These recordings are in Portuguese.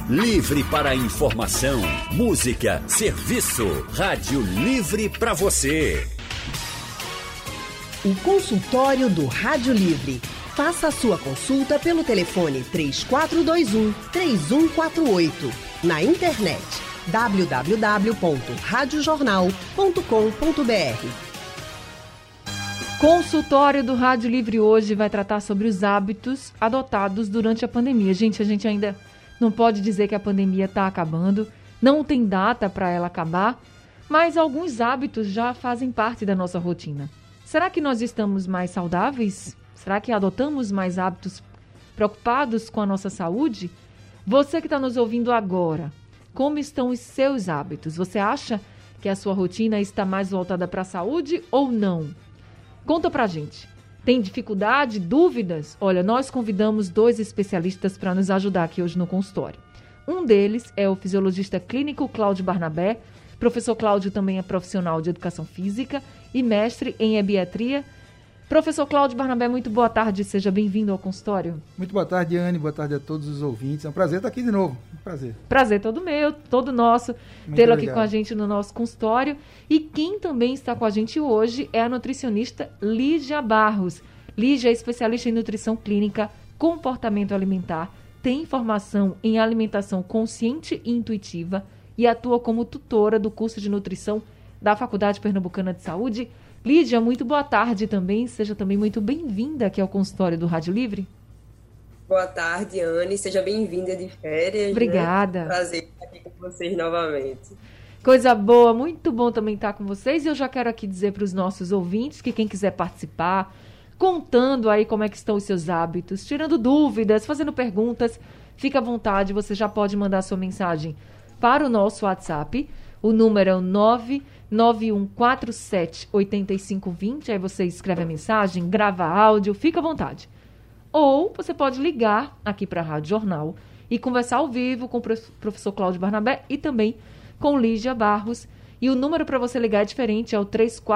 Livre para informação, música, serviço. Rádio Livre para você. O consultório do Rádio Livre. Faça a sua consulta pelo telefone 3421-3148. Na internet www.radiojornal.com.br. Consultório do Rádio Livre hoje vai tratar sobre os hábitos adotados durante a pandemia. Gente, a gente ainda não pode dizer que a pandemia está acabando, não tem data para ela acabar, mas alguns hábitos já fazem parte da nossa rotina. Será que nós estamos mais saudáveis? Será que adotamos mais hábitos preocupados com a nossa saúde? Você que está nos ouvindo agora, como estão os seus hábitos? Você acha que a sua rotina está mais voltada para a saúde ou não? Conta pra gente. Tem dificuldade, dúvidas? Olha, nós convidamos 2 especialistas para nos ajudar aqui hoje no consultório. Um deles é o fisiologista clínico Cláudio Barnabé. Professor Cláudio também é profissional de educação física e mestre em ebiatria. Professor Cláudio Barnabé, muito boa tarde, seja bem-vindo ao consultório. Muito boa tarde, Anne, boa tarde a todos os ouvintes. É um prazer estar aqui de novo. Prazer todo meu, todo nosso, tê-lo aqui com a gente no nosso consultório. E quem também está com a gente hoje é a nutricionista Lígia Barros. Lígia é especialista em nutrição clínica, comportamento alimentar, tem formação em alimentação consciente e intuitiva e atua como tutora do curso de nutrição da Faculdade Pernambucana de Saúde. Lídia, muito boa tarde também. Seja também muito bem-vinda aqui ao consultório do Rádio Livre. Boa tarde, Anne. Seja bem-vinda de férias. Obrigada. Né? Prazer estar aqui com vocês novamente. Coisa boa, muito bom também estar com vocês. E eu já quero aqui dizer para os nossos ouvintes que quem quiser participar, contando aí como é que estão os seus hábitos, tirando dúvidas, fazendo perguntas, fica à vontade. Você já pode mandar sua mensagem para o nosso WhatsApp. O número é o 991478520, aí você escreve a mensagem, grava áudio, fica à vontade. Ou você pode ligar aqui para a Rádio Jornal e conversar ao vivo com o professor Cláudio Barnabé e também com Lígia Barros. E o número para você ligar é diferente, é o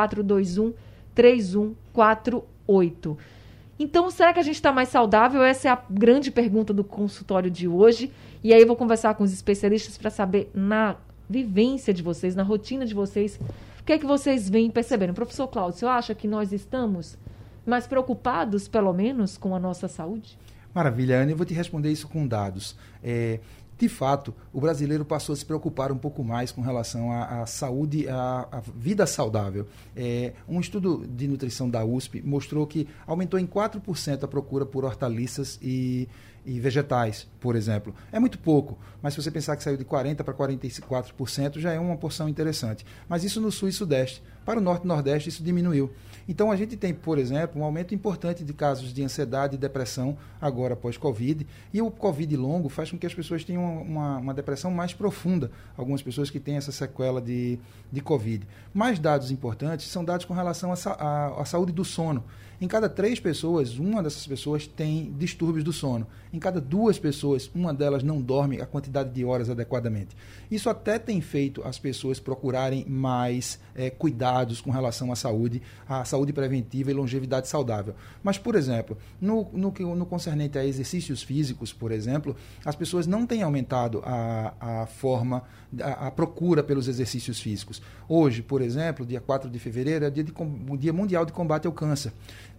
3421-3148. Então, será que a gente está mais saudável? Essa é a grande pergunta do consultório de hoje. E aí eu vou conversar com os especialistas para saber na vivência de vocês, na rotina de vocês, o que é que vocês vêm percebendo? Professor Cláudio, você acha que nós estamos mais preocupados, pelo menos, com a nossa saúde? Maravilha, Ana, eu vou te responder isso com dados. De fato, o brasileiro passou a se preocupar um pouco mais com relação à saúde, à vida saudável. Um estudo de nutrição da USP mostrou que aumentou em 4% a procura por hortaliças e vegetais, por exemplo. É muito pouco, mas se você pensar que saiu de 40% para 44%, já é uma porção interessante. Mas isso no sul e sudeste. Para o norte e nordeste, isso diminuiu. Então, a gente tem, por exemplo, um aumento importante de casos de ansiedade e depressão agora pós-Covid. E o Covid longo faz com que as pessoas tenham uma depressão mais profunda. Algumas pessoas que têm essa sequela de Covid. Mais dados importantes são dados com relação à saúde do sono. Em cada 3 pessoas, uma dessas pessoas tem distúrbios do sono. Em cada 2 pessoas, uma delas não dorme a quantidade de horas adequadamente. Isso até tem feito as pessoas procurarem mais cuidados com relação à saúde preventiva e longevidade saudável. Mas, por exemplo, no concernente a exercícios físicos, por exemplo, as pessoas não têm aumentado a procura pelos exercícios físicos. Hoje, por exemplo, dia 4 de fevereiro, é o Dia Mundial de Combate ao Câncer.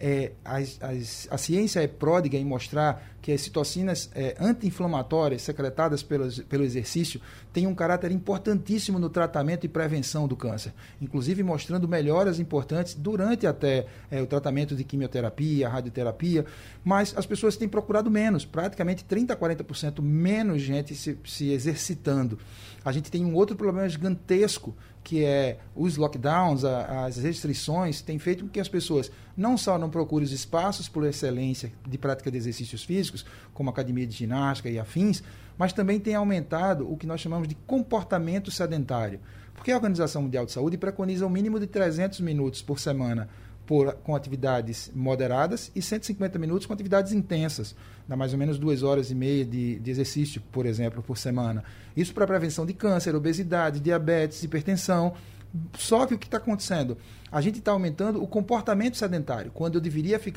A ciência é pródiga em mostrar que as citocinas anti-inflamatórias secretadas pelo exercício têm um caráter importantíssimo no tratamento e prevenção do câncer, inclusive mostrando melhoras importantes durante até o tratamento de quimioterapia, radioterapia, mas as pessoas têm procurado menos, praticamente 30% a 40% menos gente se exercitando. A gente tem um outro problema gigantesco, que é os lockdowns, as restrições, têm feito com que as pessoas não só não procurem os espaços por excelência de prática de exercícios físicos, como academia de ginástica e afins, mas também tem aumentado o que nós chamamos de comportamento sedentário. Porque a Organização Mundial de Saúde preconiza um mínimo de 300 minutos por semana com atividades moderadas e 150 minutos com atividades intensas, dá mais ou menos 2 horas e meia de exercício, por exemplo, por semana. Isso para prevenção de câncer, obesidade, diabetes, hipertensão. Só que o que está acontecendo? A gente está aumentando o comportamento sedentário, quando eu deveria ficar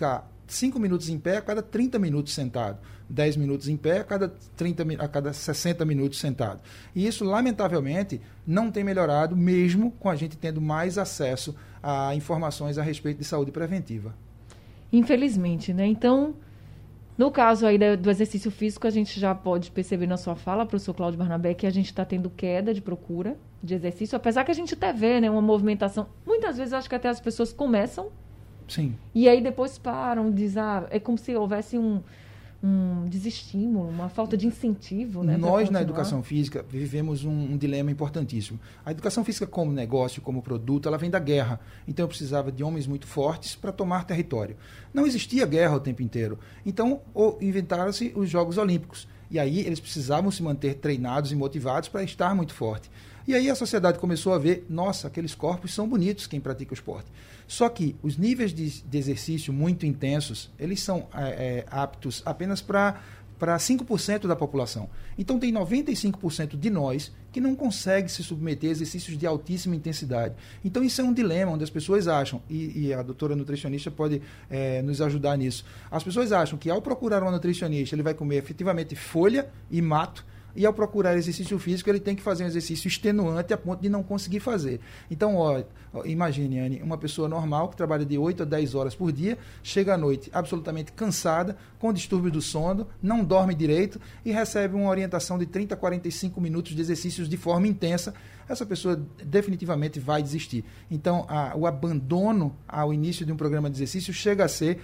5 minutos em pé a cada 30 minutos sentado, 10 minutos em pé a cada 60 minutos sentado. E isso, lamentavelmente, não tem melhorado, mesmo com a gente tendo mais acesso a informações a respeito de saúde preventiva. Infelizmente, né? Então, no caso aí do exercício físico, a gente já pode perceber na sua fala, professor Cláudio Barnabé, que a gente está tendo queda de procura de exercício, apesar que a gente até vê, né, uma movimentação. Muitas vezes, acho que até as pessoas começam. Sim. E aí depois param, dizem, é como se houvesse um desestímulo, uma falta de incentivo, né? Nós, na educação física, vivemos um dilema importantíssimo. A educação física como negócio, como produto, ela vem da guerra. Então eu precisava de homens muito fortes para tomar território. Não existia guerra o tempo inteiro. Então inventaram-se os Jogos Olímpicos. E aí eles precisavam se manter treinados e motivados para estar muito forte. E aí a sociedade começou a ver, nossa, aqueles corpos são bonitos quem pratica o esporte. Só que os níveis de exercício muito intensos, eles são aptos apenas para 5% da população. Então tem 95% de nós que não consegue se submeter a exercícios de altíssima intensidade. Então isso é um dilema onde as pessoas acham, e a doutora nutricionista pode nos ajudar nisso, as pessoas acham que ao procurar uma nutricionista ele vai comer efetivamente folha e mato, e ao procurar exercício físico, ele tem que fazer um exercício extenuante a ponto de não conseguir fazer. Então, imagine, Anne, uma pessoa normal que trabalha de 8 a 10 horas por dia, chega à noite absolutamente cansada, com distúrbio do sono, não dorme direito e recebe uma orientação de 30 a 45 minutos de exercícios de forma intensa. Essa pessoa definitivamente vai desistir. Então, o abandono ao início de um programa de exercício chega a ser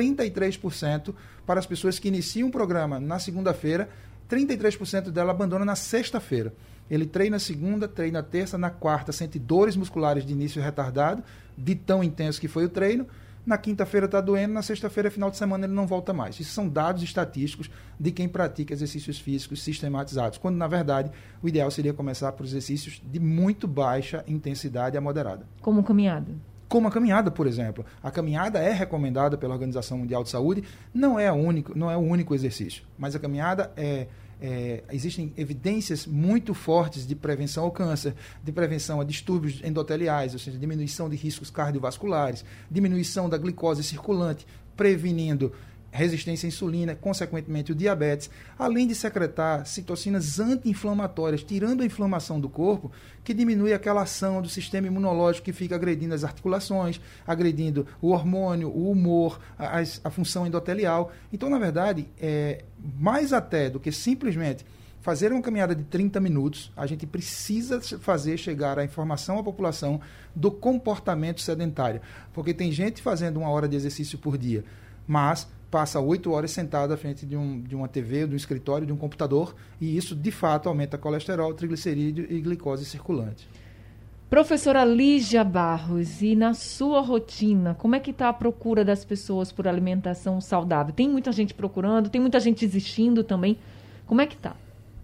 33% para as pessoas que iniciam um programa na segunda-feira. 33% dela abandona na sexta-feira. Ele treina segunda, treina terça, na quarta sente dores musculares de início retardado, de tão intenso que foi o treino, na quinta-feira está doendo, na sexta-feira, final de semana, ele não volta mais. Isso são dados estatísticos de quem pratica exercícios físicos sistematizados, quando, na verdade, o ideal seria começar por exercícios de muito baixa intensidade a moderada. Como caminhada? Como a caminhada, por exemplo. A caminhada é recomendada pela Organização Mundial de Saúde, não é o único exercício, mas a caminhada existem evidências muito fortes de prevenção ao câncer, de prevenção a distúrbios endoteliais, ou seja, diminuição de riscos cardiovasculares, diminuição da glicose circulante, prevenindo resistência à insulina, consequentemente o diabetes, além de secretar citocinas anti-inflamatórias, tirando a inflamação do corpo, que diminui aquela ação do sistema imunológico que fica agredindo as articulações, agredindo o hormônio, o humor, a função endotelial. Então, na verdade, mais até do que simplesmente fazer uma caminhada de 30 minutos, a gente precisa fazer chegar a informação à população do comportamento sedentário, porque tem gente fazendo 1 hora de exercício por dia, mas passa 8 horas sentado à frente de uma TV, de um escritório, de um computador, e isso, de fato, aumenta colesterol, triglicerídeo e glicose circulante. Professora Lígia Barros, e na sua rotina, como é que está a procura das pessoas por alimentação saudável? Tem muita gente procurando, tem muita gente desistindo também. Como é que está?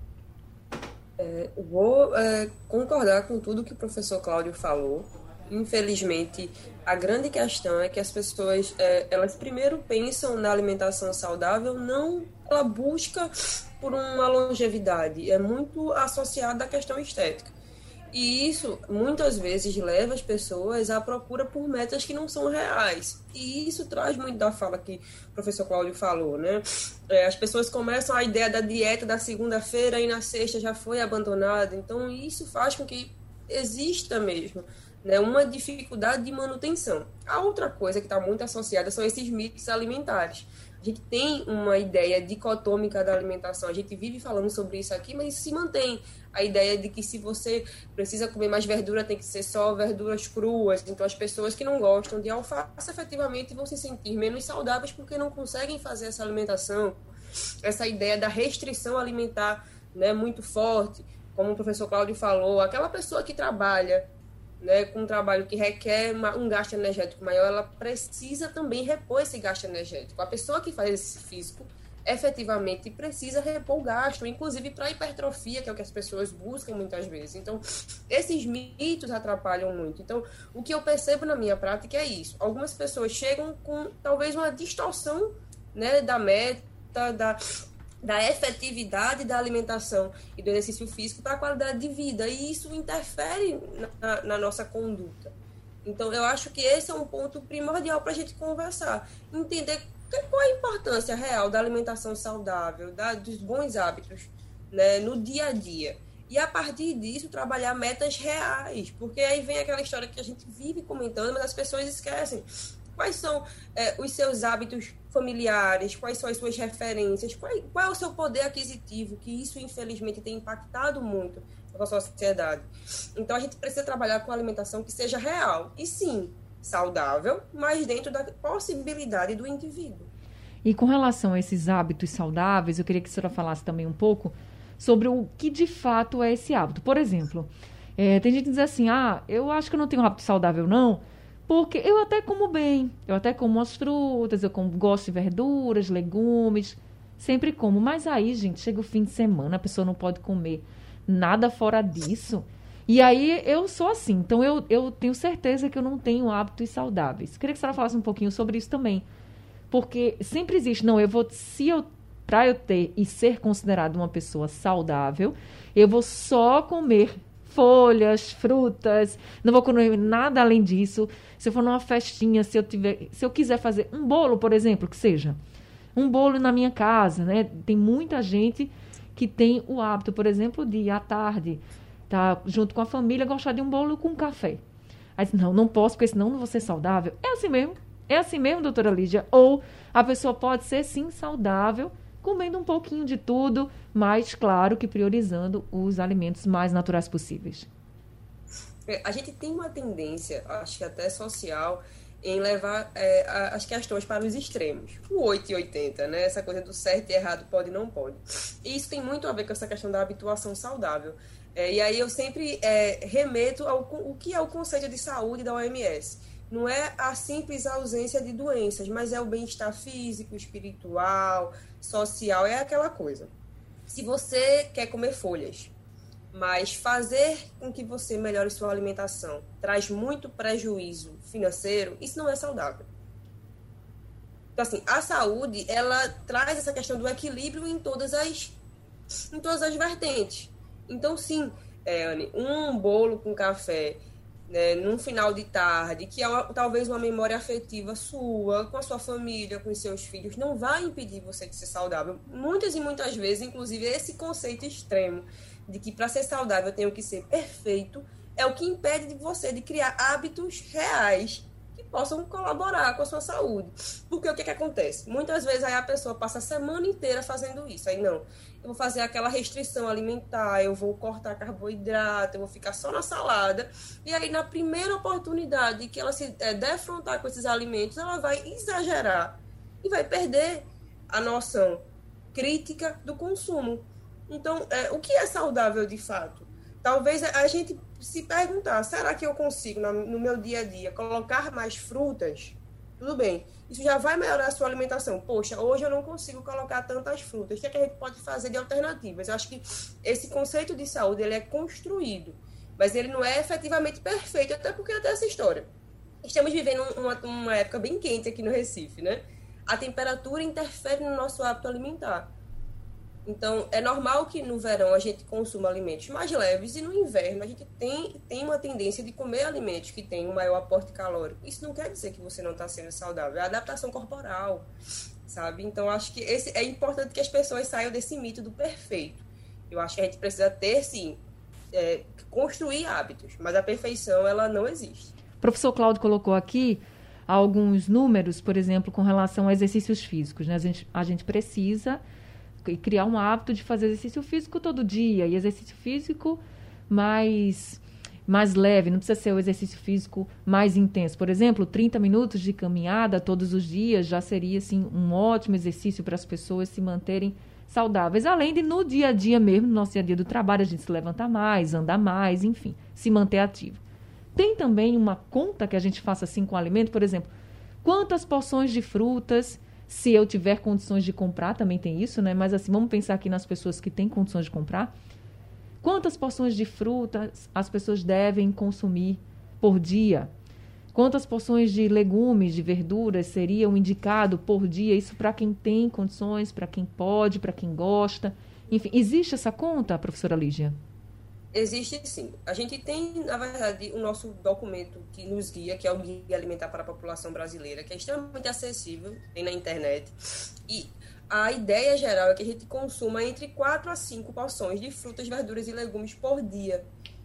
Vou concordar com tudo que o professor Cláudio falou. Infelizmente, a grande questão é que as pessoas, elas primeiro pensam na alimentação saudável, não pela busca por uma longevidade, é muito associada à questão estética. E isso, muitas vezes, leva as pessoas à procura por metas que não são reais. E isso traz muito da fala que o professor Cláudio falou, né? As pessoas começam a ideia da dieta da segunda-feira e na sexta já foi abandonada. Então, isso faz com que exista mesmo, né, uma dificuldade de manutenção. A outra coisa que está muito associada são esses mitos alimentares. A gente tem uma ideia dicotômica da alimentação, a gente vive falando sobre isso aqui, mas se mantém a ideia de que se você precisa comer mais verdura, tem que ser só verduras cruas. Então as pessoas que não gostam de alface efetivamente vão se sentir menos saudáveis porque não conseguem fazer essa alimentação. Essa ideia da restrição alimentar, né, muito forte, como o professor Cláudio falou, aquela pessoa que trabalha, né, com um trabalho que requer um gasto energético maior, ela precisa também repor esse gasto energético. A pessoa que faz esse físico efetivamente precisa repor o gasto, inclusive para hipertrofia, que é o que as pessoas buscam muitas vezes. Então, esses mitos atrapalham muito. Então, o que eu percebo na minha prática é isso. Algumas pessoas chegam com talvez uma distorção, né, da meta, da efetividade da alimentação e do exercício físico para a qualidade de vida, e isso interfere na nossa conduta. Então, eu acho que esse é um ponto primordial para a gente conversar, entender Qual a importância real da alimentação saudável, dos bons hábitos, né, no dia a dia? E, a partir disso, trabalhar metas reais, porque aí vem aquela história que a gente vive comentando, mas as pessoas esquecem. Quais são os seus hábitos familiares, quais são as suas referências, qual é o seu poder aquisitivo, que isso, infelizmente, tem impactado muito na nossa sociedade. Então, a gente precisa trabalhar com alimentação que seja real, e sim, saudável, mas dentro da possibilidade do indivíduo. E com relação a esses hábitos saudáveis, eu queria que a senhora falasse também um pouco sobre o que de fato é esse hábito. Por exemplo, tem gente que diz assim, eu acho que eu não tenho um hábito saudável não, porque eu até como bem, eu até como as frutas, gosto de verduras, legumes, sempre como. Mas aí, gente, chega o fim de semana, a pessoa não pode comer nada fora disso. E aí eu sou assim, então eu tenho certeza que eu não tenho hábitos saudáveis. Queria que a senhora falasse um pouquinho sobre isso também. Porque sempre existe, para eu ter e ser considerada uma pessoa saudável, eu vou só comer folhas, frutas, não vou comer nada além disso. Se eu for numa festinha, se eu quiser fazer um bolo, por exemplo, que seja, um bolo na minha casa, né? Tem muita gente que tem o hábito, por exemplo, de ir à tarde, tá junto com a família, gostar de um bolo com café. Aí, não posso, porque senão não vou ser saudável. É assim mesmo, doutora Lídia? Ou a pessoa pode ser, sim, saudável, comendo um pouquinho de tudo, mas, claro, que priorizando os alimentos mais naturais possíveis. A gente tem uma tendência, acho que até social, em levar as questões para os extremos. O 8 e 80, né? Essa coisa do certo e errado, pode e não pode. E isso tem muito a ver com essa questão da habituação saudável. E aí eu sempre remeto ao o que é o conceito de saúde da OMS. Não é a simples ausência de doenças, mas é o bem-estar físico, espiritual, social, é aquela coisa. Se você quer comer folhas, mas fazer com que você melhore sua alimentação traz muito prejuízo financeiro, isso não é saudável. Então, assim, a saúde, ela traz essa questão do equilíbrio em todas as vertentes. Então, sim, Anne, um bolo com café, né, num final de tarde, que é talvez uma memória afetiva sua, com a sua família, com os seus filhos, não vai impedir você de ser saudável. Muitas e muitas vezes, inclusive, esse conceito extremo de que para ser saudável eu tenho que ser perfeito, é o que impede de você de criar hábitos reais que possam colaborar com a sua saúde. Porque o que acontece? Muitas vezes aí a pessoa passa a semana inteira fazendo isso. Aí não, eu vou fazer aquela restrição alimentar, eu vou cortar carboidrato, eu vou ficar só na salada. E aí na primeira oportunidade que ela se defrontar com esses alimentos, ela vai exagerar e vai perder a noção crítica do consumo. Então, o que é saudável de fato? Talvez a gente se perguntar, será que eu consigo, no meu dia a dia, colocar mais frutas? Tudo bem, isso já vai melhorar a sua alimentação. Poxa, hoje eu não consigo colocar tantas frutas. O que é que a gente pode fazer de alternativas? Eu acho que esse conceito de saúde, ele é construído, mas ele não é efetivamente perfeito, até porque até essa história. Estamos vivendo uma época bem quente aqui no Recife, né? A temperatura interfere no nosso hábito alimentar. Então, é normal que no verão a gente consuma alimentos mais leves e no inverno a gente tem uma tendência de comer alimentos que têm um maior aporte calórico. Isso não quer dizer que você não está sendo saudável, é adaptação corporal, sabe? Então, acho que é importante que as pessoas saiam desse mito do perfeito. Eu acho que a gente precisa ter, sim, construir hábitos, mas a perfeição, ela não existe. O professor Cláudio colocou aqui alguns números, por exemplo, com relação a exercícios físicos, né? A gente precisa criar um hábito de fazer exercício físico todo dia, e exercício físico mais leve, não precisa ser o exercício físico mais intenso. Por exemplo, 30 minutos de caminhada todos os dias já seria assim, um ótimo exercício para as pessoas se manterem saudáveis, além de no dia a dia mesmo, no nosso dia a dia do trabalho, a gente se levantar mais, andar mais, enfim, se manter ativo. Tem também uma conta que a gente faça assim com o alimento, por exemplo, quantas porções de frutas, se eu tiver condições de comprar, também tem isso, né? Mas assim, vamos pensar aqui nas pessoas que têm condições de comprar. Quantas porções de frutas as pessoas devem consumir por dia? Quantas porções de legumes, de verduras seriam indicado por dia? Isso para quem tem condições, para quem pode, para quem gosta. Enfim, existe essa conta, professora Lígia? Existe sim. A gente tem, na verdade, o nosso documento que nos guia, que é o Guia Alimentar para a População Brasileira, que é extremamente acessível, tem na internet. E a ideia geral é que a gente consuma entre 4 a 5 porções de frutas, verduras e legumes por dia.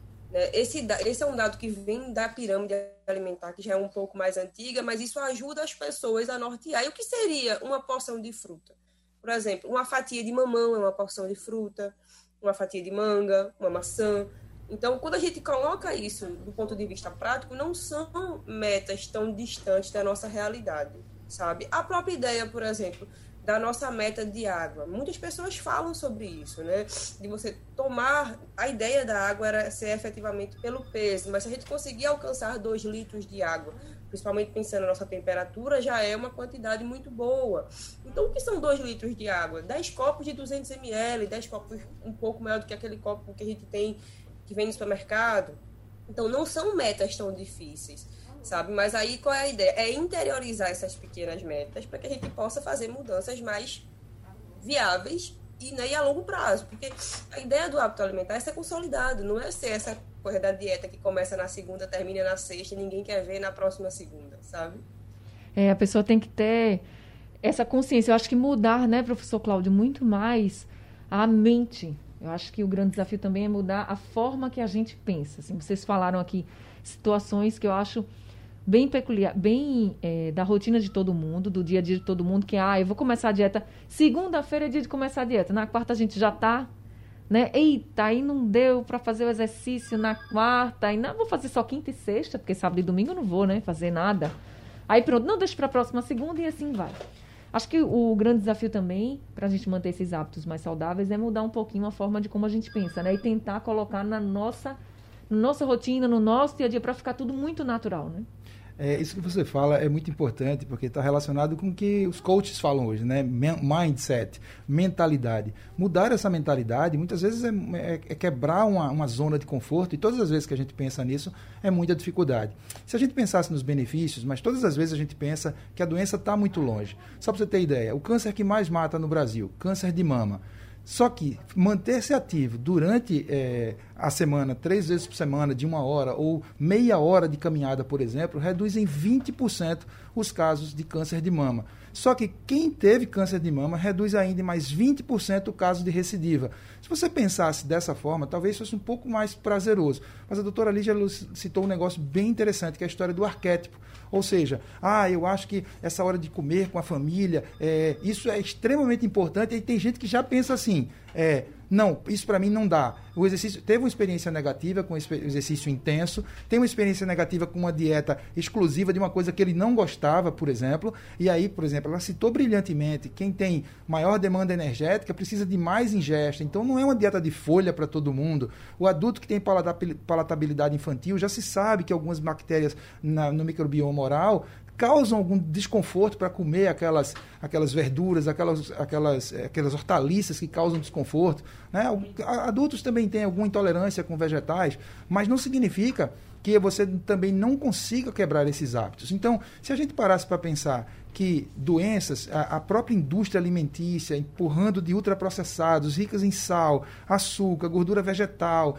Esse é um dado que vem da pirâmide alimentar, que já é um pouco mais antiga, mas isso ajuda as pessoas a nortear. E o que seria uma porção de fruta? Por exemplo, uma fatia de mamão é uma porção de fruta, uma fatia de manga, uma maçã. Então, quando a gente coloca isso do ponto de vista prático, não são metas tão distantes da nossa realidade, sabe? A própria ideia, por exemplo, da nossa meta de água. Muitas pessoas falam sobre isso, né? De você tomar... A ideia da água era ser efetivamente pelo peso, mas se a gente conseguir alcançar 2 litros de água, principalmente pensando na nossa temperatura, já é uma quantidade muito boa. Então, o que são 2 litros de água? 10 copos de 200 ml, 10 copos um pouco maior do que aquele copo que a gente tem, que vem no supermercado. Então, não são metas tão difíceis, sabe? Mas aí, qual é a ideia? É interiorizar essas pequenas metas para que a gente possa fazer mudanças mais viáveis e a longo prazo. Porque a ideia do hábito alimentar é ser consolidado, não é ser essa coisa da dieta que começa na segunda, termina na sexta e ninguém quer ver na próxima segunda, sabe? A pessoa tem que ter essa consciência. Eu acho que mudar, né, professor Cláudio, muito mais a mente. Eu acho que o grande desafio também é mudar a forma que a gente pensa. Assim, vocês falaram aqui situações que eu acho bem peculiar, bem da rotina de todo mundo, do dia a dia de todo mundo, que eu vou começar a dieta, segunda-feira é dia de começar a dieta, na quarta a gente já tá, né, eita, aí não deu para fazer o exercício na quarta, aí não, vou fazer só quinta e sexta, porque sábado e domingo eu não vou, né, fazer nada, aí pronto, não, deixa para a próxima segunda e assim vai. Acho que o grande desafio também, para a gente manter esses hábitos mais saudáveis, é mudar um pouquinho a forma de como a gente pensa, né, e tentar colocar na nossa rotina, no nosso dia a dia, para ficar tudo muito natural, né? Isso que você fala é muito importante, porque está relacionado com o que os coaches falam hoje, né? Mindset, mentalidade. Mudar essa mentalidade, muitas vezes, é quebrar uma zona de conforto, e todas as vezes que a gente pensa nisso, é muita dificuldade. Se a gente pensasse nos benefícios, mas todas as vezes a gente pensa que a doença está muito longe. Só para você ter ideia, o câncer que mais mata no Brasil, câncer de mama. Só que manter-se ativo durante a semana, 3 vezes por semana, de 1 hora ou meia hora de caminhada, por exemplo, reduz em 20% os casos de câncer de mama. Só que quem teve câncer de mama reduz ainda em mais 20% o caso de recidiva. Se você pensasse dessa forma, talvez fosse um pouco mais prazeroso. Mas a doutora Lígia citou um negócio bem interessante, que é a história do arquétipo. Ou seja, eu acho que essa hora de comer com a família, isso é extremamente importante, e tem gente que já pensa assim, não, isso para mim não dá. O exercício teve uma experiência negativa com exercício intenso, tem uma experiência negativa com uma dieta exclusiva de uma coisa que ele não gostava, por exemplo, e aí, por exemplo, ela citou brilhantemente, quem tem maior demanda energética precisa de mais ingesta, então não é uma dieta de folha para todo mundo. O adulto que tem palatabilidade infantil, já se sabe que algumas bactérias no microbioma oral causam algum desconforto para comer aquelas verduras, aquelas hortaliças que causam desconforto, né? Adultos também têm alguma intolerância com vegetais, mas não significa que você também não consiga quebrar esses hábitos. Então, se a gente parasse para pensar que doenças, a própria indústria alimentícia, empurrando de ultraprocessados, ricas em sal, açúcar, gordura vegetal,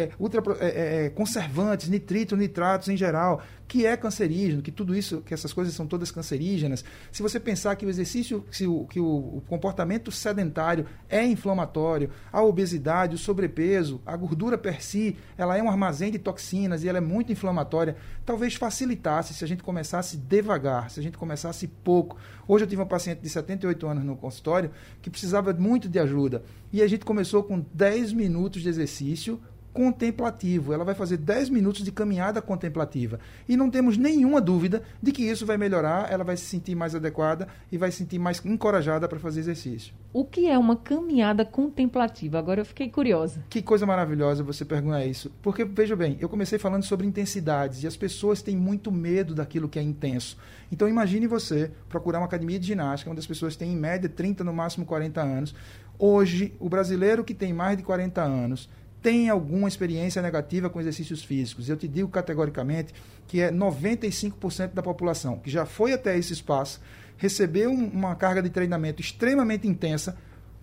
conservantes, nitritos, nitratos em geral, que é cancerígeno, que tudo isso, que essas coisas são todas cancerígenas. Se você pensar que o exercício, que o comportamento sedentário é inflamatório, a obesidade, o sobrepeso, a gordura per si, ela é um armazém de toxinas e ela é muito inflamatória, talvez facilitasse se a gente começasse devagar, se a gente começasse pouco. Hoje eu tive uma paciente de 78 anos no consultório que precisava muito de ajuda, e a gente começou com 10 minutos de exercício contemplativo. Ela vai fazer 10 minutos de caminhada contemplativa. E não temos nenhuma dúvida de que isso vai melhorar, ela vai se sentir mais adequada e vai se sentir mais encorajada para fazer exercício. O que é uma caminhada contemplativa? Agora eu fiquei curiosa. Que coisa maravilhosa você perguntar isso. Porque, veja bem, eu comecei falando sobre intensidades e as pessoas têm muito medo daquilo que é intenso. Então imagine você procurar uma academia de ginástica, onde as pessoas têm em média 30, no máximo 40 anos. Hoje, o brasileiro que tem mais de 40 anos tem alguma experiência negativa com exercícios físicos. Eu te digo categoricamente que é 95% da população que já foi até esse espaço, recebeu uma carga de treinamento extremamente intensa,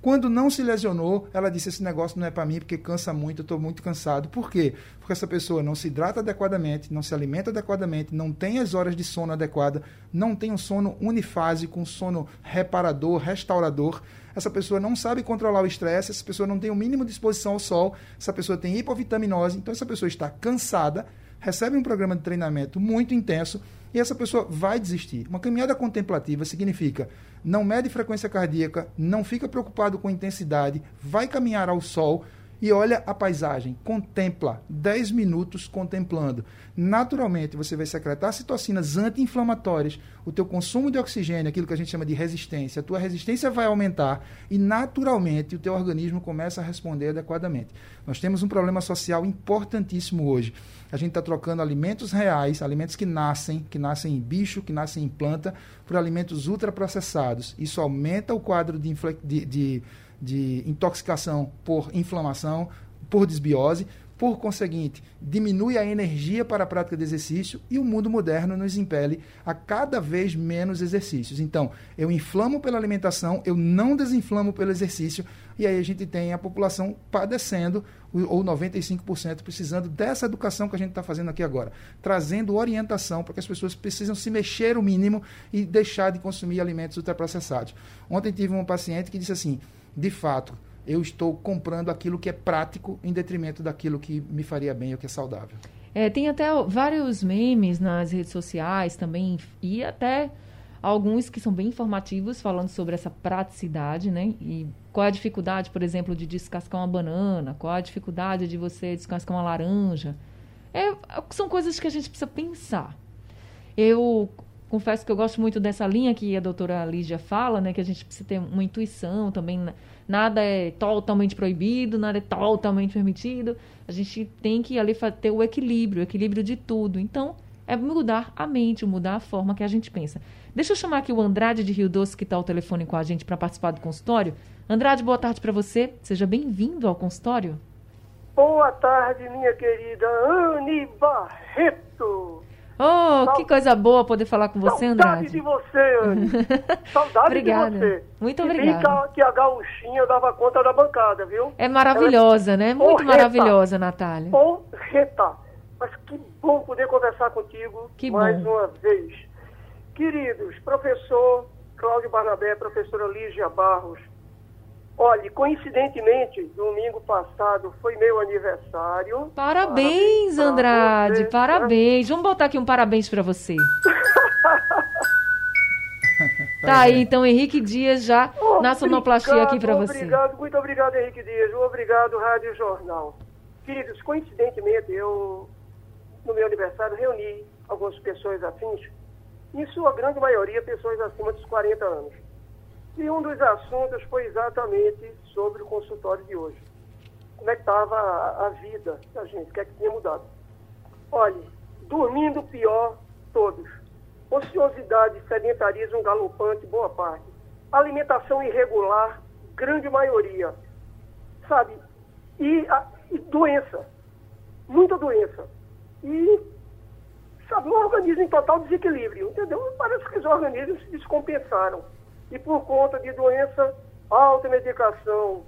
Quando não se lesionou, ela disse, esse negócio não é para mim porque cansa muito, eu estou muito cansado. Por quê? Porque essa pessoa não se hidrata adequadamente, não se alimenta adequadamente, não tem as horas de sono adequadas, não tem um sono unifásico, um sono reparador, restaurador. Essa pessoa não sabe controlar o estresse, essa pessoa não tem o mínimo de exposição ao sol, essa pessoa tem hipovitaminose, então essa pessoa está cansada, recebe um programa de treinamento muito intenso e essa pessoa vai desistir. Uma caminhada contemplativa significa não mede frequência cardíaca, não fica preocupado com intensidade, vai caminhar ao sol e olha a paisagem, contempla, 10 minutos contemplando. Naturalmente, você vai secretar citocinas anti-inflamatórias, o teu consumo de oxigênio, aquilo que a gente chama de resistência, a tua resistência vai aumentar e, naturalmente, o teu organismo começa a responder adequadamente. Nós temos um problema social importantíssimo hoje. A gente está trocando alimentos reais, alimentos que nascem em bicho, que nascem em planta, por alimentos ultraprocessados. Isso aumenta o quadro de intoxicação por inflamação, por desbiose, por conseguinte, diminui a energia para a prática de exercício e o mundo moderno nos impele a cada vez menos exercícios. Então, eu inflamo pela alimentação, eu não desinflamo pelo exercício e aí a gente tem a população padecendo, ou 95% precisando dessa educação que a gente está fazendo aqui agora, trazendo orientação para que as pessoas precisam se mexer o mínimo e deixar de consumir alimentos ultraprocessados. Ontem tive um paciente que disse assim, de fato, eu estou comprando aquilo que é prático em detrimento daquilo que me faria bem ou que é saudável. Tem até vários memes nas redes sociais também e até alguns que são bem informativos falando sobre essa praticidade, né? E qual é a dificuldade, por exemplo, de descascar uma banana, qual é a dificuldade de você descascar uma laranja. São coisas que a gente precisa pensar. Eu confesso que eu gosto muito dessa linha que a doutora Lígia fala, né? Que a gente precisa ter uma intuição também. Nada é totalmente proibido, nada é totalmente permitido. A gente tem que ali ter o equilíbrio de tudo. Então, é mudar a mente, mudar a forma que a gente pensa. Deixa eu chamar aqui o Andrade de Rio Doce, que está ao telefone com a gente para participar do consultório. Andrade, boa tarde para você. Seja bem-vindo ao consultório. Boa tarde, minha querida Anne Barreto. Oh, que coisa boa poder falar com você, Andrade. Saudade de você, Anne. Saudade obrigada. de você. Muito obrigada. Que a gauchinha dava conta da bancada, viu? É maravilhosa, né? Muito maravilhosa, Natália. Porreta. Mas que bom poder conversar contigo mais uma vez. Queridos, professor Cláudio Barnabé, professora Lígia Barros, olha, coincidentemente, domingo passado foi meu aniversário. Parabéns, Andrade, parabéns. Vamos botar aqui um parabéns para você. Tá aí, então, Henrique Dias já na sonoplastia aqui para você. Obrigado, muito obrigado, Henrique Dias. Obrigado, Rádio Jornal. Queridos, coincidentemente, eu, no meu aniversário, reuni algumas pessoas afins, em sua grande maioria, pessoas acima dos 40 anos. E um dos assuntos foi exatamente sobre o consultório de hoje. Como é que estava a vida da gente, o que é que tinha mudado. Olha, dormindo pior, todos. Ociosidade, sedentarismo galopante, boa parte. Alimentação irregular, grande maioria. Sabe? E doença. Muita doença. E, sabe, um organismo em total desequilíbrio, entendeu? Parece que os organismos se descompensaram. E por conta de doença, alta medicação,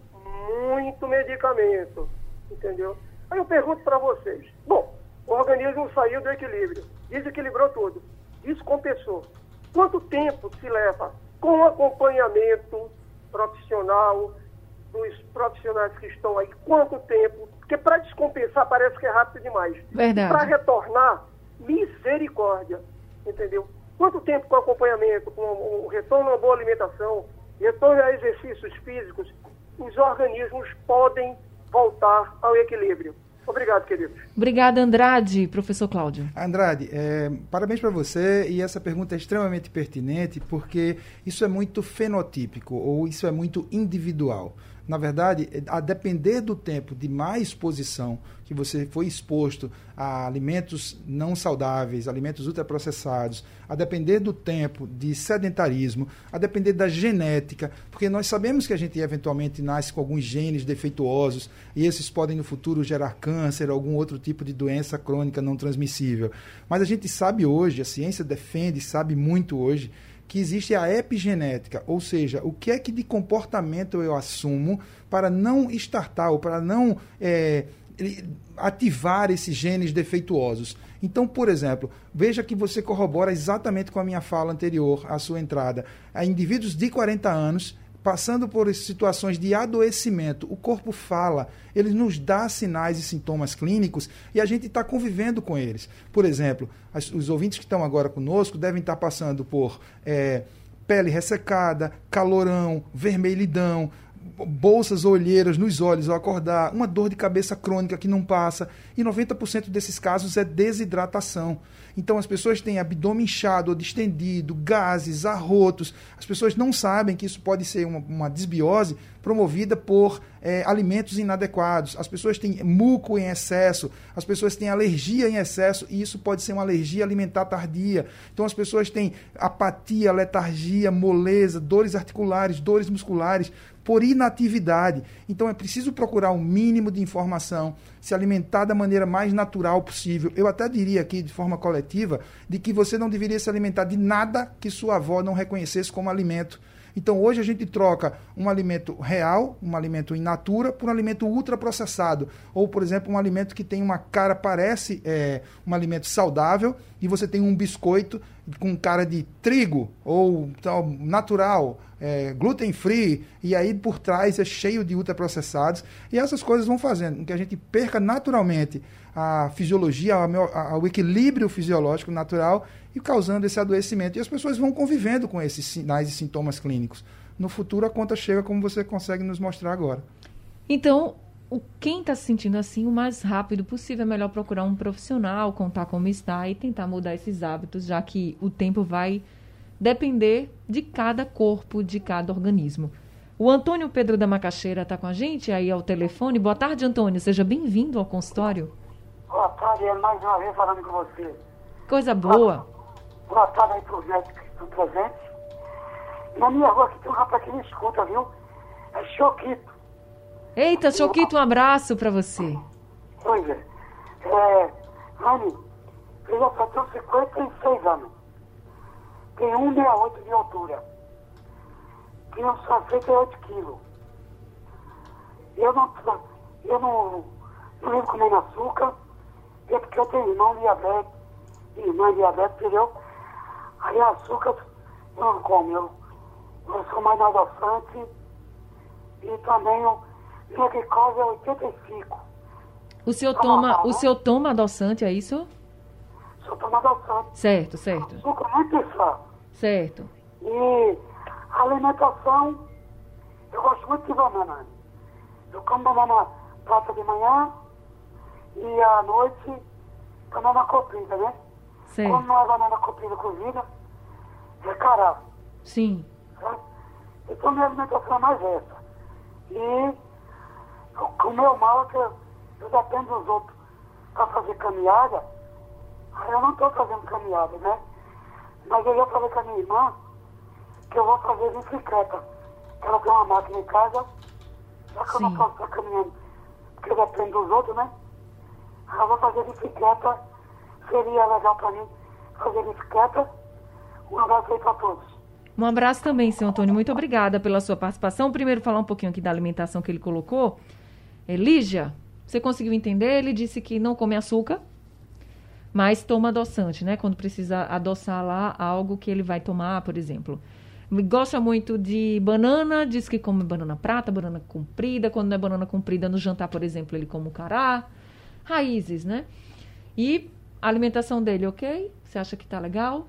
muito medicamento, entendeu? Aí eu pergunto para vocês, bom, o organismo saiu do equilíbrio, desequilibrou tudo, descompensou. Quanto tempo se leva com acompanhamento profissional, dos profissionais que estão aí, quanto tempo? Porque para descompensar parece que é rápido demais. Verdade. Para retornar, misericórdia, entendeu? Quanto tempo com acompanhamento, com o retorno a uma boa alimentação, retorno a exercícios físicos, os organismos podem voltar ao equilíbrio. Obrigado, queridos. Obrigada, Andrade. Professor Cláudio. Andrade, parabéns para você, e essa pergunta é extremamente pertinente porque isso é muito fenotípico ou isso é muito individual. Na verdade, a depender do tempo de má exposição que você foi exposto a alimentos não saudáveis, alimentos ultraprocessados, a depender do tempo de sedentarismo, a depender da genética, porque nós sabemos que a gente eventualmente nasce com alguns genes defeituosos e esses podem no futuro gerar câncer, algum outro tipo de doença crônica não transmissível. Mas a gente sabe hoje, a ciência defende, sabe muito hoje, que existe a epigenética, ou seja, o que é que de comportamento eu assumo para não startar ou para não ativar esses genes defeituosos. Então, por exemplo, veja que você corrobora exatamente com a minha fala anterior, à sua entrada. Há indivíduos de 40 anos passando por situações de adoecimento, o corpo fala, ele nos dá sinais e sintomas clínicos e a gente está convivendo com eles. Por exemplo, os ouvintes que estão agora conosco devem estar passando por pele ressecada, calorão, vermelhidão, bolsas ou olheiras nos olhos ao acordar, uma dor de cabeça crônica que não passa, e 90% desses casos é desidratação. Então as pessoas têm abdômen inchado ou distendido, gases, arrotos. As pessoas não sabem que isso pode ser uma desbiose promovida por alimentos inadequados. As pessoas têm muco em excesso, as pessoas têm alergia em excesso, e isso pode ser uma alergia alimentar tardia. Então as pessoas têm apatia, letargia, moleza, dores articulares, dores musculares, por inatividade. Então é preciso procurar um mínimo de informação, se alimentar da maneira mais natural possível. Eu até diria aqui, de forma coletiva, de que você não deveria se alimentar de nada que sua avó não reconhecesse como alimento. Então hoje a gente troca um alimento real, um alimento in natura, por um alimento ultraprocessado. Ou, por exemplo, um alimento que tem uma cara, parece um alimento saudável, e você tem um biscoito com cara de trigo, ou natural, gluten free, e aí por trás é cheio de ultraprocessados. E essas coisas vão fazendo com que a gente perca naturalmente a fisiologia, o equilíbrio fisiológico natural, e causando esse adoecimento. E as pessoas vão convivendo com esses sinais e sintomas clínicos. No futuro a conta chega, como você consegue nos mostrar agora. Então, quem está se sentindo assim, o mais rápido possível, é melhor procurar um profissional, contar como está e tentar mudar esses hábitos, já que o tempo vai depender de cada corpo, de cada organismo. O Antônio Pedro da Macaxeira está com a gente aí ao telefone. Boa tarde, Antônio. Seja bem-vindo ao consultório. Boa tarde, mais uma vez falando com você. Coisa boa. Boa tarde aí para os médicos que estão presentes. Na minha rua aqui tem um rapaz que me escuta, viu? É Choquito. Eita, Choquito, um abraço para você. Pois é. Rani, eu já tenho 56 anos. Tenho 1,68 de altura. Tenho 68 quilos. Eu não vivo comendo açúcar, é porque eu tenho irmã diabetes, entendeu? Aí açúcar eu não como, eu sou mais adoçante, e também minha glicose é 85. O senhor toma adoçante, é isso? Eu tomo adoçante. Certo. Açúcar muito fraco. Certo. E a alimentação, eu gosto muito de banana. Eu como banana prata de manhã e à noite banana comprida, né? Certo. Como não é banana comprida cozida, é cará. Sim. Certo? Então minha alimentação é mais essa. E o meu mal é que eu dependo dos outros para fazer caminhada. Aí eu não estou fazendo caminhada, né? Mas eu já falei com a minha irmã que eu vou fazer bicicleta. Ela tem uma máquina em casa, já que eu não posso estar caminhando, porque eu dependo dos outros, né? Aí eu vou fazer bicicleta, seria legal para mim fazer bicicleta. Um abraço aí para todos. Um abraço também, senhor Antônio. Muito obrigada pela sua participação. Primeiro, falar um pouquinho aqui da alimentação que ele colocou. Lígia, você conseguiu entender? Ele disse que não come açúcar, mas toma adoçante, né? Quando precisa adoçar lá algo que ele vai tomar, por exemplo. Gosta muito de banana, diz que come banana prata, banana comprida. Quando não é banana comprida, no jantar, por exemplo, ele come o cará. Raízes, né? E a alimentação dele, ok? Você acha que tá legal?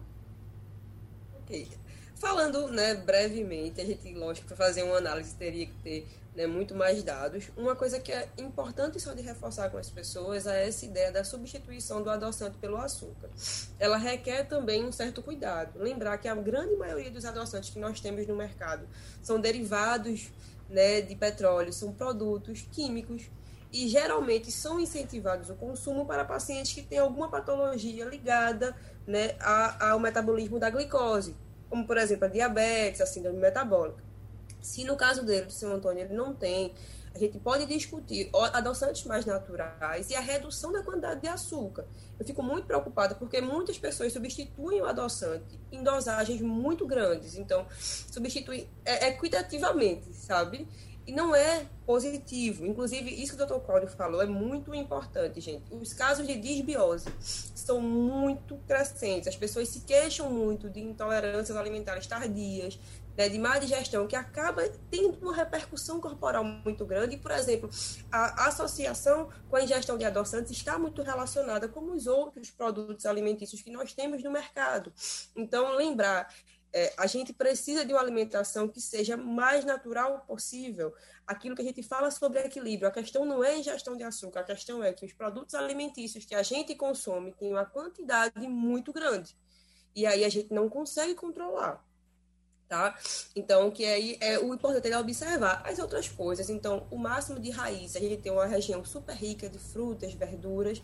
Ok. Falando, né, brevemente, a gente, lógico, para fazer uma análise teria que ter, né, muito mais dados. Uma coisa que é importante só de reforçar com as pessoas é essa ideia da substituição do adoçante pelo açúcar. Ela requer também um certo cuidado. Lembrar que a grande maioria dos adoçantes que nós temos no mercado são derivados, né, de petróleo, são produtos químicos e geralmente são incentivados o consumo para pacientes que têm alguma patologia ligada, né, ao metabolismo da glicose, como, por exemplo, a diabetes, a síndrome metabólica. Se no caso dele, do seu Antônio, ele não tem, a A gente pode discutir adoçantes mais naturais e a redução da quantidade de açúcar. Eu fico muito preocupada porque muitas pessoas substituem o adoçante em dosagens muito grandes. Então, substituem equitativamente, sabe? E não é positivo. Inclusive, isso que o Dr. Cláudio falou é muito importante, gente. Os casos de disbiose são muito crescentes. As pessoas se queixam muito de intolerâncias alimentares tardias, né, de má digestão, que acaba tendo uma repercussão corporal muito grande. E, por exemplo, a associação com a ingestão de adoçantes está muito relacionada com os outros produtos alimentícios que nós temos no mercado. Então, lembrar... a gente precisa de uma alimentação que seja mais natural possível. Aquilo que a gente fala sobre equilíbrio, a questão não é ingestão de açúcar, a questão é que os produtos alimentícios que a gente consome têm uma quantidade muito grande. E aí a gente não consegue controlar. Tá? Então, que aí o importante é observar as outras coisas. Então, o máximo de raiz, a gente tem uma região super rica de frutas, verduras,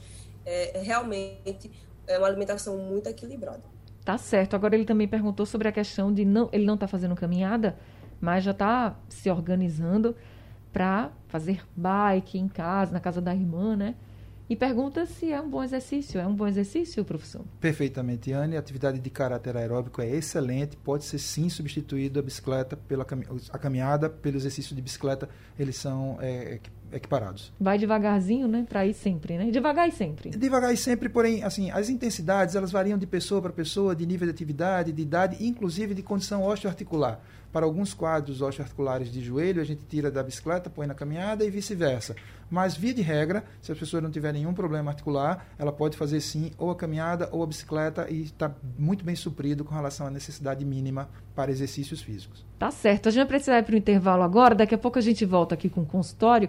realmente é uma alimentação muito equilibrada. Tá certo. Agora ele também perguntou sobre a questão de ele não tá fazendo caminhada, mas já está se organizando para fazer bike em casa, na casa da irmã, né? E pergunta se é um bom exercício. É um bom exercício, professor? Perfeitamente, Anne. A atividade de caráter aeróbico é excelente. Pode ser, sim, substituído a bicicleta, a caminhada, pelo exercício de bicicleta. Eles são equiparados. Vai devagarzinho, né? Para ir sempre, né? Devagar e sempre. Devagar e sempre, porém, assim, as intensidades, elas variam de pessoa para pessoa, de nível de atividade, de idade, inclusive de condição osteoarticular. Para alguns quadros osteoarticulares de joelho, a gente tira da bicicleta, põe na caminhada e vice-versa. Mas, via de regra, se a pessoa não tiver nenhum problema articular, ela pode fazer, sim, ou a caminhada ou a bicicleta e está muito bem suprido com relação à necessidade mínima para exercícios físicos. Tá certo. A gente vai precisar ir para o intervalo agora. Daqui a pouco a gente volta aqui com o consultório.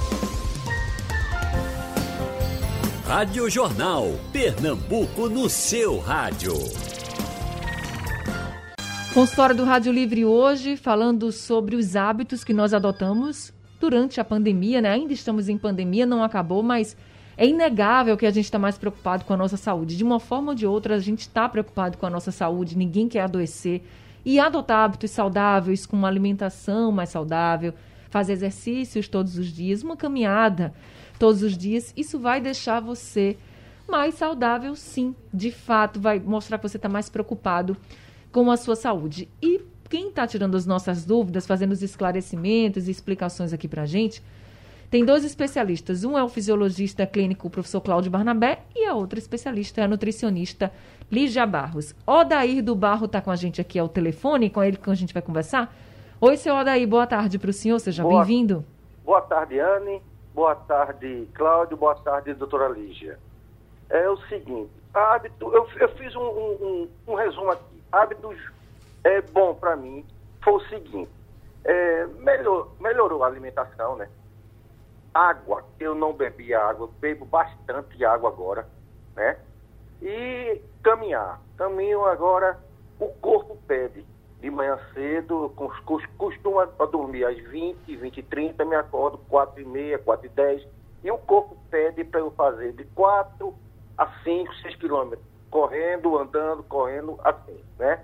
Rádio Jornal. Pernambuco no seu rádio. Consultório do Rádio Livre hoje, falando sobre os hábitos que nós adotamos durante a pandemia, né? Ainda estamos em pandemia, não acabou, mas é inegável que a gente está mais preocupado com a nossa saúde. De uma forma ou de outra, a gente está preocupado com a nossa saúde, ninguém quer adoecer. E adotar hábitos saudáveis, com uma alimentação mais saudável, fazer exercícios todos os dias, uma caminhada todos os dias, isso vai deixar você mais saudável, sim. De fato, vai mostrar que você está mais preocupado com a sua saúde. E quem está tirando as nossas dúvidas, fazendo os esclarecimentos e explicações aqui para a gente, tem dois especialistas. Um é o fisiologista clínico, o professor Cláudio Barnabé, e a outra especialista é a nutricionista Lígia Barros. Odair do Barro está com a gente aqui ao telefone, com ele que a gente vai conversar. Oi, seu Odair, boa tarde para o senhor, seja bem-vindo. Boa tarde, Anne. Boa tarde, Cláudio. Boa tarde, doutora Lígia. É o seguinte, hábito, eu fiz um resumo aqui. Hábitos bom para mim foi o seguinte, melhorou a alimentação, né? Água, eu não bebia água, bebo bastante água agora, né? E caminho agora, o corpo pede. De manhã cedo, costumo dormir às 20, 20h30, me acordo 4h30, 4h10, e o corpo pede para eu fazer de 4 a 5, 6 quilômetros, correndo, andando, correndo, assim, né?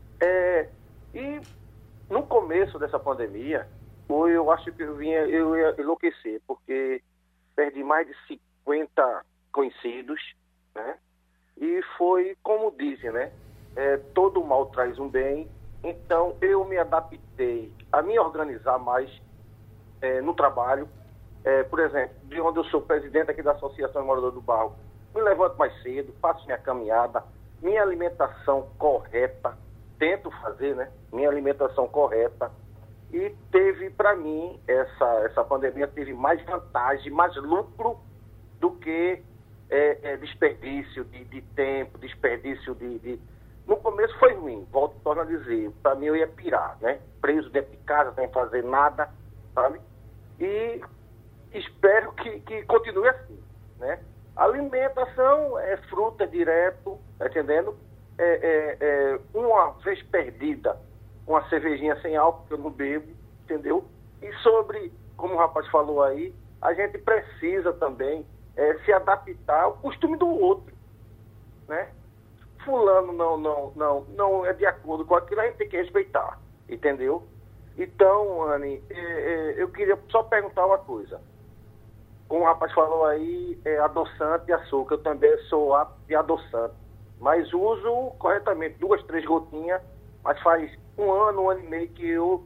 E no começo dessa pandemia, eu acho que eu ia enlouquecer, porque perdi mais de 50 conhecidos, né? E foi como dizem, né? Todo mal traz um bem. Então, eu me adaptei a me organizar mais no trabalho. Por exemplo, de onde eu sou presidente aqui da Associação de Moradores do Barro, me levanto mais cedo, faço minha caminhada, minha alimentação correta, tento fazer, né? Minha alimentação correta. E teve, para mim, essa pandemia teve mais vantagem, mais lucro do que desperdício de tempo, desperdício de... No começo foi ruim, torno a dizer, para mim eu ia pirar, né? Preso dentro de casa, sem fazer nada, sabe? E espero que continue assim, né? Alimentação é fruta direto, tá entendendo? Uma vez perdida, uma cervejinha sem álcool, que eu não bebo, entendeu? E sobre, como o rapaz falou aí, a gente precisa também se adaptar ao costume do outro, né? Fulano não é de acordo com aquilo, a gente tem que respeitar, entendeu? Então, Anne, eu queria só perguntar uma coisa. Como o rapaz falou aí, adoçante e açúcar. Eu também sou apto de adoçante, mas uso corretamente 2, 3 gotinhas, mas faz um ano e meio que eu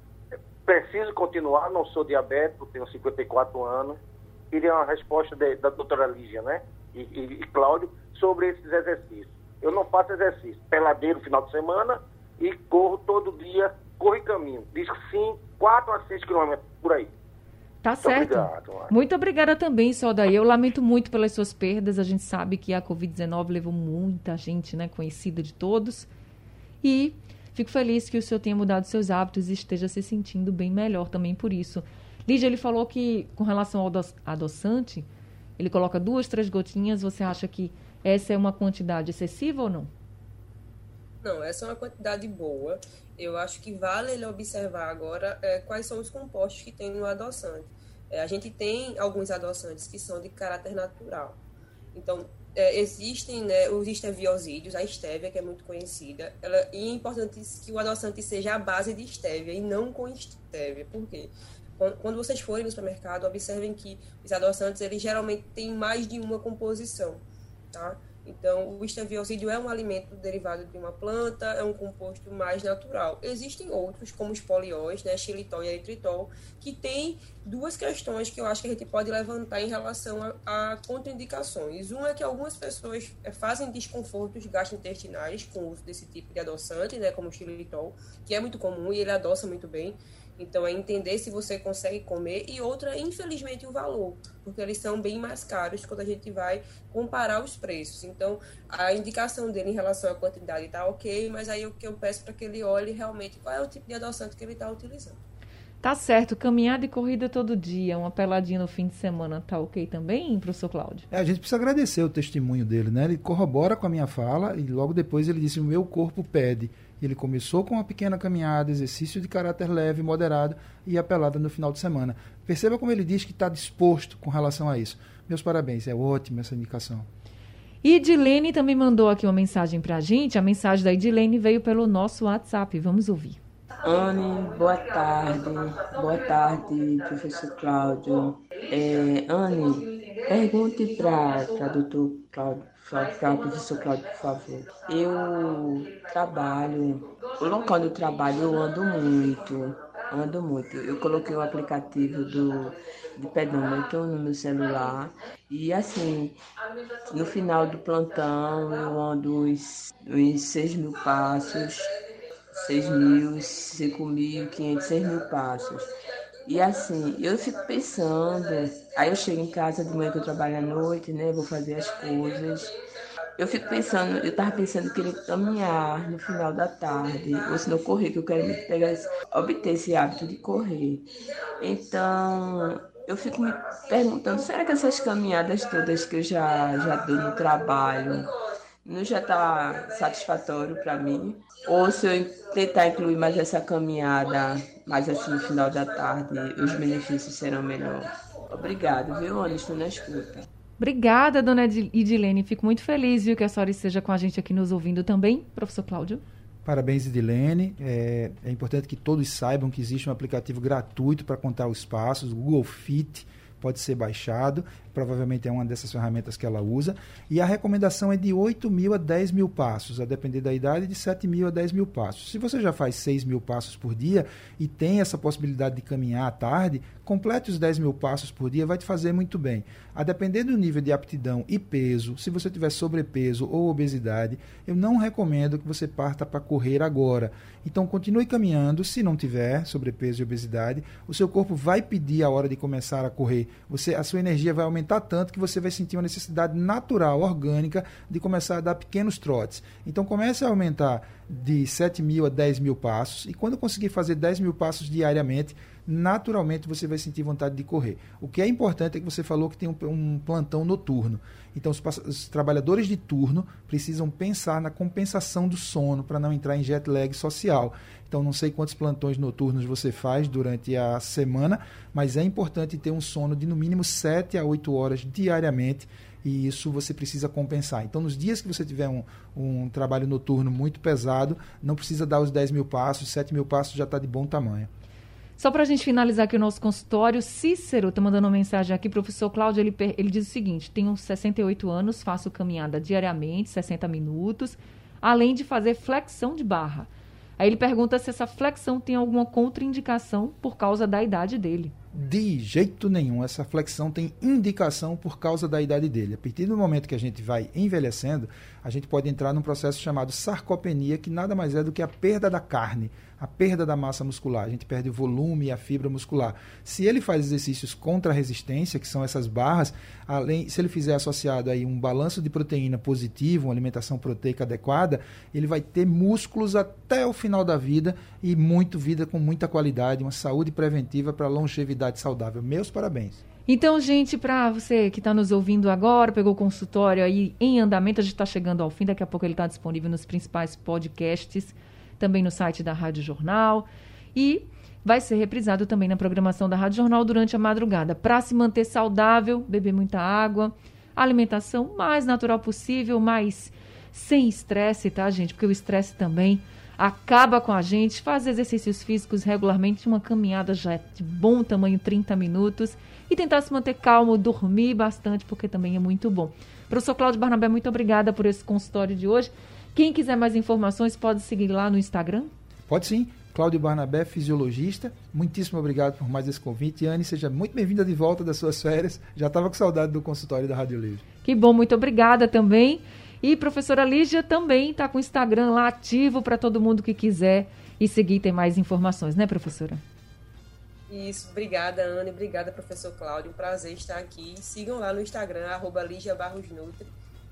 preciso continuar, não sou diabético, tenho 54 anos. Queria uma resposta da doutora Lígia, né? E Cláudio, sobre esses exercícios. Eu não faço exercício, peladeiro final de semana e corro todo dia, corro e caminho. Diz que sim, 4 a 6 quilômetros por aí. Tá certo. Obrigado. Muito obrigada também, Sodaí. Eu lamento muito pelas suas perdas. A gente sabe que a Covid-19 levou muita gente, né, conhecida de todos. E fico feliz que o senhor tenha mudado seus hábitos e esteja se sentindo bem melhor também por isso. Lígia, ele falou que com relação ao adoçante, ele coloca 2, 3 gotinhas. Você acha que essa é uma quantidade excessiva ou não? Não, essa é uma quantidade boa. Eu acho que vale ele observar agora quais são os compostos que tem no adoçante. A gente tem alguns adoçantes que são de caráter natural. Então, existem, né, os esteviosídeos, a estévia, que é muito conhecida. E é importante que o adoçante seja à base de estévia e não com estévia. Por quê? Quando vocês forem no supermercado, observem que os adoçantes, eles geralmente têm mais de uma composição, tá? Então, o esteviosídeo é um alimento derivado de uma planta, é um composto mais natural. Existem outros, como os polióis, né, xilitol e eritritol, que tem 2 questões que eu acho que a gente pode levantar em relação a contraindicações. Uma é que algumas pessoas fazem desconfortos gastrointestinais com o uso desse tipo de adoçante, né, como o xilitol, que é muito comum e ele adoça muito bem. Então, é entender se você consegue comer. E outra, infelizmente, o valor, porque eles são bem mais caros quando a gente vai comparar os preços. Então, a indicação dele em relação à quantidade está ok, mas aí o que eu peço para que ele olhe realmente qual é o tipo de adoçante que ele está utilizando. Tá certo. Caminhada e corrida todo dia, uma peladinha no fim de semana, tá ok também, professor Cláudio? A gente precisa agradecer o testemunho dele, né? Ele corrobora com a minha fala e logo depois ele disse: o meu corpo pede. Ele começou com uma pequena caminhada, exercício de caráter leve, moderado e a pelada no final de semana. Perceba como ele diz que está disposto com relação a isso. Meus parabéns, é ótima essa indicação. E Edilene também mandou aqui uma mensagem para a gente. A mensagem da Edilene veio pelo nosso WhatsApp. Vamos ouvir. Anne, boa tarde. Boa tarde, professor Cláudio. Anne, pergunte para o doutor Cláudio, para o professor Cláudio, por favor. Eu trabalho, o local onde eu trabalho eu ando muito. Eu coloquei o aplicativo de pedômetro no meu celular e assim, no final do plantão eu ando uns 6.000 passos, 6.000, 5.500, 6.000 passos. E assim, eu fico pensando, aí eu chego em casa de manhã que eu trabalho à noite, né, vou fazer as coisas. Eu fico pensando, eu tava pensando que ele caminhar no final da tarde, ou se não correr, que eu quero obter esse hábito de correr. Então, eu fico me perguntando, será que essas caminhadas todas que eu já dou no trabalho não já está satisfatório para mim? Ou se eu tentar incluir mais essa caminhada, mais assim no final da tarde, os benefícios serão melhores? Obrigado, viu, Ana? Estou na escuta. Obrigada, dona Edilene. Fico muito feliz, viu, que a senhora esteja com a gente aqui nos ouvindo também. Professor Cláudio. Parabéns, Edilene. É importante que todos saibam que existe um aplicativo gratuito para contar os passos, o Google Fit. Pode ser baixado, provavelmente é uma dessas ferramentas que ela usa, e a recomendação é de 8.000 a 10.000 passos, a depender da idade, de 7.000 a 10.000 passos. Se você já faz 6.000 passos por dia e tem essa possibilidade de caminhar à tarde, complete os 10.000 passos por dia, vai te fazer muito bem. A depender do nível de aptidão e peso, se você tiver sobrepeso ou obesidade, eu não recomendo que você parta para correr agora. Então, continue caminhando. Se não tiver sobrepeso e obesidade, o seu corpo vai pedir a hora de começar a correr. A sua energia vai aumentar tanto que você vai sentir uma necessidade natural, orgânica, de começar a dar pequenos trotes. Então, comece a aumentar de 7.000 a 10.000 passos, e quando conseguir fazer 10.000 passos diariamente, naturalmente você vai sentir vontade de correr. O que é importante é que você falou que tem um plantão noturno. Então, os trabalhadores de turno precisam pensar na compensação do sono para não entrar em jet lag social. Então, não sei quantos plantões noturnos você faz durante a semana, mas é importante ter um sono de no mínimo 7 a 8 horas diariamente, e isso você precisa compensar. Então, nos dias que você tiver um trabalho noturno muito pesado, não precisa dar os 10.000 passos, 7.000 passos já está de bom tamanho. Só para a gente finalizar aqui o nosso consultório, Cícero está mandando uma mensagem aqui, professor Cláudio, ele diz o seguinte: tenho 68 anos, faço caminhada diariamente, 60 minutos, além de fazer flexão de barra. Aí ele pergunta se essa flexão tem alguma contraindicação por causa da idade dele. De jeito nenhum, essa flexão tem indicação por causa da idade dele. A partir do momento que a gente vai envelhecendo, a gente pode entrar num processo chamado sarcopenia, que nada mais é do que a perda da carne, a perda da massa muscular. A gente perde o volume e a fibra muscular. Se ele faz exercícios contra a resistência, que são essas barras, se ele fizer associado aí um balanço de proteína positivo, uma alimentação proteica adequada, ele vai ter músculos até o final da vida e vida com muita qualidade, uma saúde preventiva para longevidade saudável. Meus parabéns. Então, gente, para você que está nos ouvindo agora, pegou o consultório aí em andamento, a gente está chegando ao fim, daqui a pouco ele está disponível nos principais podcasts, também no site da Rádio Jornal, e vai ser reprisado também na programação da Rádio Jornal durante a madrugada. Para se manter saudável, beber muita água, alimentação mais natural possível, mas sem estresse, tá, gente? Porque o estresse também acaba com a gente. Faz exercícios físicos regularmente, uma caminhada já é de bom tamanho, 30 minutos, e tentar se manter calmo, dormir bastante, porque também é muito bom. Professor Cláudio Barnabé, muito obrigada por esse consultório de hoje. Quem quiser mais informações pode seguir lá no Instagram? Pode sim, Cláudio Barnabé, fisiologista. Muitíssimo obrigado por mais esse convite. Anne, seja muito bem-vinda de volta das suas férias. Já estava com saudade do consultório da Rádio Livre. Que bom, muito obrigada também. E professora Lígia também está com o Instagram lá ativo para todo mundo que quiser e seguir, tem mais informações, né, professora? Isso, obrigada, Anne, obrigada, professor Cláudio. Um prazer estar aqui. Sigam lá no Instagram, @LígiaBarrosNutri.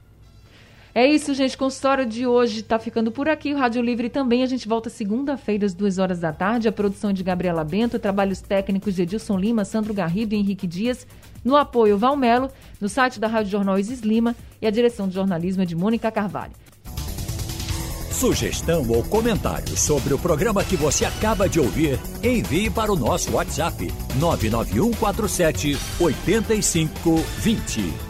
É isso, gente. O consultório de hoje está ficando por aqui. O Rádio Livre também. A gente volta segunda-feira, às 2 da tarde. A produção de Gabriela Bento, trabalhos técnicos de Edilson Lima, Sandro Garrido e Henrique Dias. No apoio, Valmelo, no site da Rádio Jornal Isis Lima e a direção de jornalismo é de Mônica Carvalho. Sugestão ou comentário sobre o programa que você acaba de ouvir, envie para o nosso WhatsApp 99147 8520.